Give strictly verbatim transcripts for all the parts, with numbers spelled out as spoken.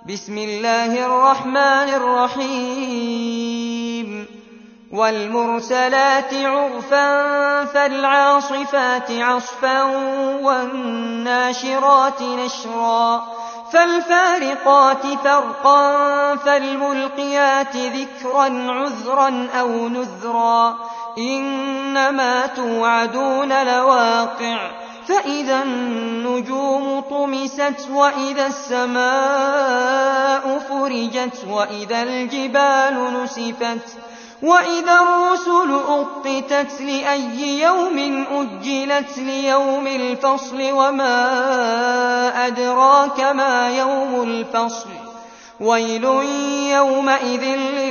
بسم الله الرحمن الرحيم والمرسلات عرفا فالعاصفات عصفا والناشرات نشرا فالفارقات فرقا فالملقيات ذكرا عذرا أو نذرا إنما توعدون لواقع فإذا النجوم طمست وإذا السماء فرجت وإذا الجبال نسفت وإذا الرسل أقتت لأي يوم أجلت ليوم الفصل وما أدراك ما يوم الفصل ويل يومئذ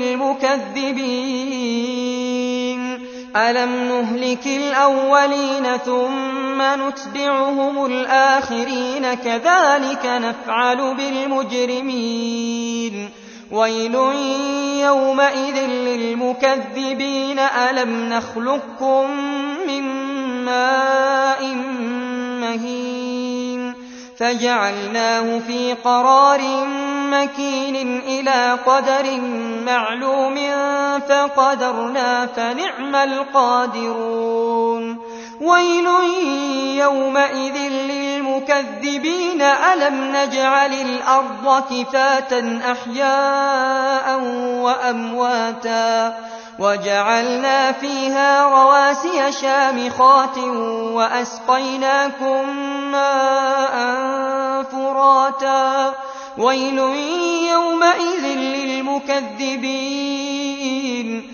للمكذبين ألم نهلك الأولين ثم نتبعهم الآخرين كذلك نفعل بالمجرمين ويل يومئذ للمكذبين ألم نخلقكم من ماء مهين فجعلناه في قرار مكين إلى قدر معلوم فقدرنا فنعم القادرون ويل يومئذ للمكذبين ألم نجعل الأرض كفاتا أحياء وأمواتا وجعلنا فيها رواسي شامخات وأسقيناكم ماء فراتا ويل يومئذ للمكذبين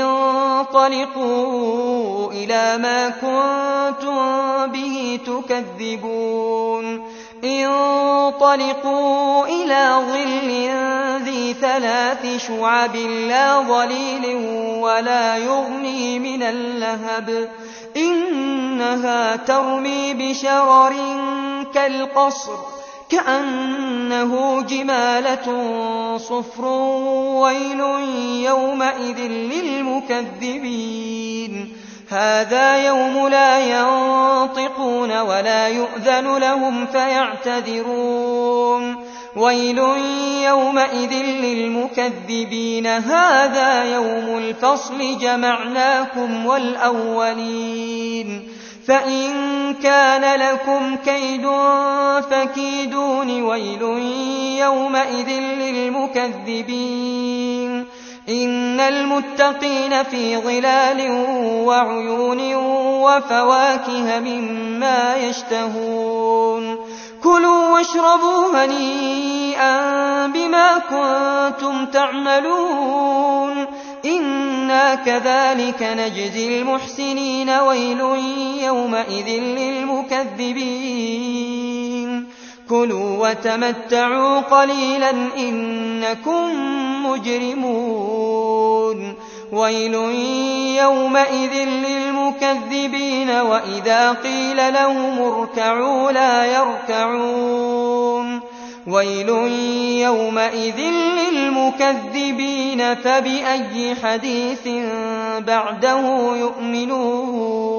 انطلقوا إلى ما كنتم به تكذبون انطلقوا إلى ظل ذي ثلاث شعب لا ظليل ولا يغني من اللهب إنها ترمي بشرر كالقصر كأنه جمالة صفر ويل يومئذ للمكذبين هذا يوم لا ينطقون ولا يؤذن لهم فيعتذرون ويل يومئذ للمكذبين هذا يوم الفصل جمعناكم والأولين فإن كان لكم كيد فكيدون ويل يومئذ للمكذبين إن المتقين في ظلال وعيون وفواكه مما يشتهون كلوا واشربوا هنيئا بما كنتم تعملون إنا كذلك نجزي المحسنين ويل يومئذ للمكذبين كلوا وتمتعوا قليلا إنكم مجرمون ويل يومئذ للمكذبين وإذا قيل لهم اركعوا لا يركعون ويل يومئذ للمكذبين فبأي حديث بعده يؤمنون